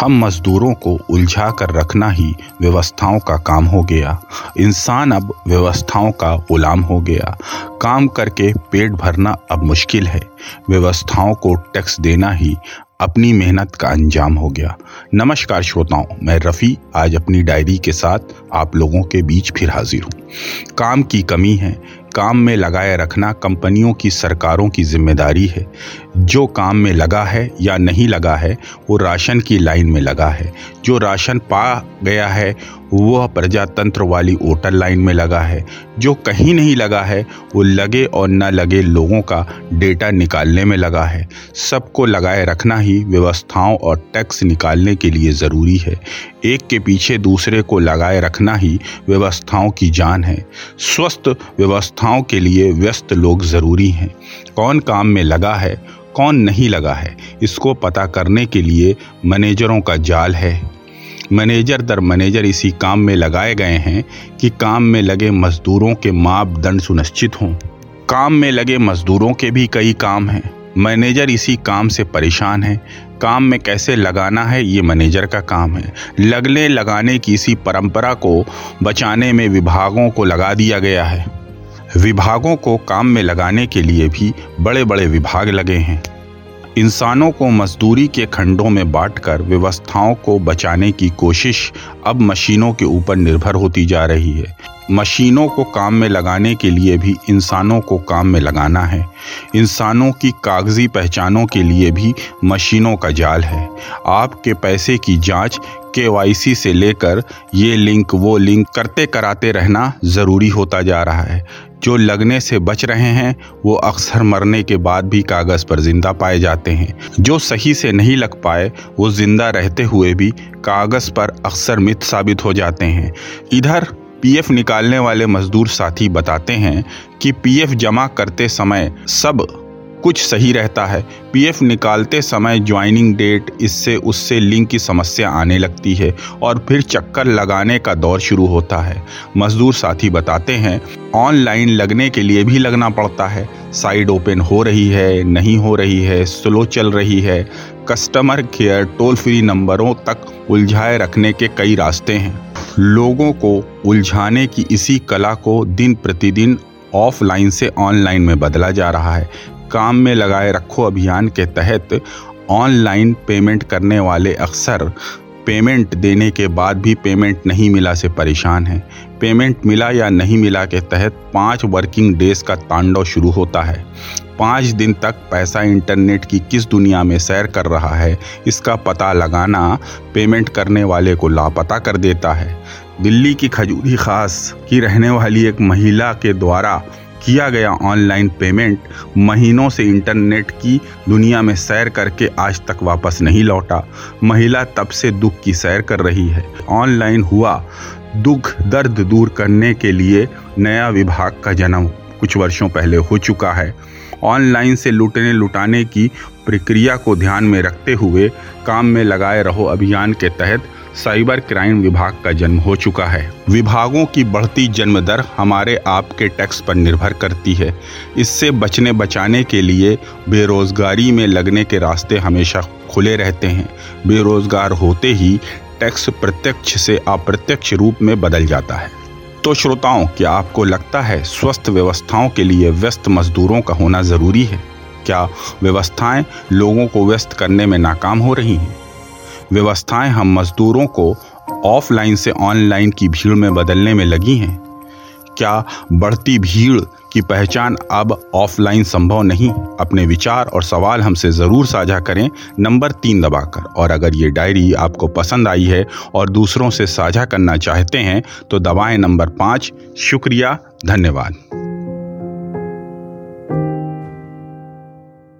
हम मजदूरों को उलझा कर रखना ही व्यवस्थाओं का काम हो गया। इंसान अब व्यवस्थाओं का गुलाम हो गया। काम करके पेट भरना अब मुश्किल है। व्यवस्थाओं को टैक्स देना ही अपनी मेहनत का अंजाम हो गया। नमस्कार श्रोताओं, मैं रफ़ी आज अपनी डायरी के साथ आप लोगों के बीच फिर हाजिर हूँ। काम की कमी है, काम में लगाए रखना कंपनियों की, सरकारों की जिम्मेदारी है। जो काम में लगा है या नहीं लगा है वो राशन की लाइन में लगा है। जो राशन पा गया है वह प्रजातंत्र वाली वोटर लाइन में लगा है। जो कहीं नहीं लगा है वो लगे और न लगे लोगों का डेटा निकालने में लगा है। सबको लगाए रखना ही व्यवस्थाओं और टैक्स निकालने के लिए ज़रूरी है। एक के पीछे दूसरे को लगाए रखना ही व्यवस्थाओं की जान है। स्वस्थ व्यवस्थाओं के लिए व्यस्त लोग ज़रूरी हैं। कौन काम में लगा है, कौन नहीं लगा है, इसको पता करने के लिए मैनेजरों का जाल है। मैनेजर दर मैनेजर इसी काम में लगाए गए हैं कि काम में लगे मजदूरों के मापदंड सुनिश्चित हों। काम में लगे मजदूरों के भी कई काम हैं। मैनेजर इसी काम से परेशान है। काम में कैसे लगाना है ये मैनेजर का काम है। लगने लगाने की इसी परंपरा को बचाने में विभागों को लगा दिया गया है। विभागों को काम में लगाने के लिए भी बड़े बड़े विभाग लगे हैं। इंसानों को मजदूरी के खंडों में बांटकर व्यवस्थाओं को बचाने की कोशिश अब मशीनों के ऊपर निर्भर होती जा रही है। मशीनों को काम में लगाने के लिए भी इंसानों को काम में लगाना है। इंसानों की कागजी पहचानों के लिए भी मशीनों का जाल है। आपके पैसे की जांच KYC से लेकर ये लिंक वो लिंक करते कराते रहना ज़रूरी होता जा रहा है। जो लगने से बच रहे हैं वो अक्सर मरने के बाद भी कागज़ पर जिंदा पाए जाते हैं। जो सही से नहीं लग पाए वो जिंदा रहते हुए भी कागज़ पर अक्सर मिथ साबित हो जाते हैं। इधर PF निकालने वाले मजदूर साथी बताते हैं कि PF जमा करते समय सब कुछ सही रहता है। PF निकालते समय ज्वाइनिंग डेट, इससे उससे लिंक की समस्या आने लगती है और फिर चक्कर लगाने का दौर शुरू होता है। मजदूर साथी बताते हैं ऑनलाइन लगने के लिए भी लगना पड़ता है। साइट ओपन हो रही है, नहीं हो रही है, स्लो चल रही है। कस्टमर केयर टोल फ्री नंबरों तक उलझाए रखने के कई रास्ते हैं। लोगों को उलझाने की इसी कला को दिन प्रतिदिन ऑफलाइन से ऑनलाइन में बदला जा रहा है। काम में लगाए रखो अभियान के तहत ऑनलाइन पेमेंट करने वाले अक्सर पेमेंट देने के बाद भी पेमेंट नहीं मिला से परेशान हैं। पेमेंट मिला या नहीं मिला के तहत 5 वर्किंग डेज का तांडव शुरू होता है। 5 दिन तक पैसा इंटरनेट की किस दुनिया में सैर कर रहा है इसका पता लगाना पेमेंट करने वाले को लापता कर देता है। दिल्ली की खजूरी खास की रहने वाली एक महिला के द्वारा किया गया ऑनलाइन पेमेंट महीनों से इंटरनेट की दुनिया में सैर करके आज तक वापस नहीं लौटा। महिला तब से दुख की सैर कर रही है। ऑनलाइन हुआ दुख दर्द दूर करने के लिए नया विभाग का जन्म कुछ वर्षों पहले हो चुका है। ऑनलाइन से लूटने लुटाने की प्रक्रिया को ध्यान में रखते हुए काम में लगाए रहो अभियान के तहत साइबर क्राइम विभाग का जन्म हो चुका है। विभागों की बढ़ती जन्म दर हमारे आपके टैक्स पर निर्भर करती है। इससे बचने बचाने के लिए बेरोजगारी में लगने के रास्ते हमेशा खुले रहते हैं। बेरोजगार होते ही टैक्स प्रत्यक्ष से अप्रत्यक्ष रूप में बदल जाता है। तो श्रोताओं, क्या आपको लगता है स्वस्थ व्यवस्थाओं के लिए व्यस्त मजदूरों का होना ज़रूरी है? क्या व्यवस्थाएं लोगों को व्यस्त करने में नाकाम हो रही हैं? व्यवस्थाएं हम मजदूरों को ऑफलाइन से ऑनलाइन की भीड़ में बदलने में लगी हैं। क्या बढ़ती भीड़ की पहचान अब ऑफलाइन संभव नहीं? अपने विचार और सवाल हमसे ज़रूर साझा करें नंबर 3 दबाकर। और अगर ये डायरी आपको पसंद आई है और दूसरों से साझा करना चाहते हैं तो दबाएं नंबर 5। शुक्रिया, धन्यवाद।